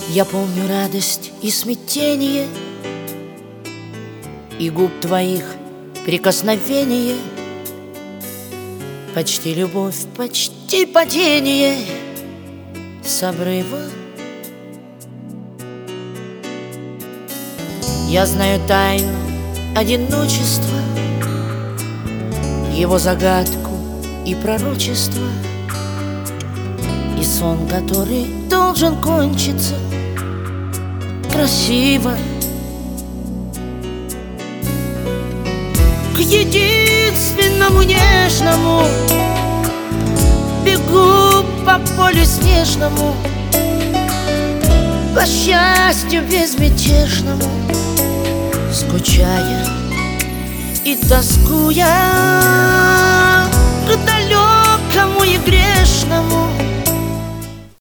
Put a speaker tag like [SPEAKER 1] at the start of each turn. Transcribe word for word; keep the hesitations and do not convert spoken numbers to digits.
[SPEAKER 1] Я помню радость и смятение, и губ твоих прикосновение, почти любовь, почти падение с обрыва. Я знаю тайну одиночества, его загадку и пророчество, и сон, который должен кончиться красиво. К единственному нежному бегу по полю снежному, по счастью безмятежному, скучая и тоскуя к далекому и грешному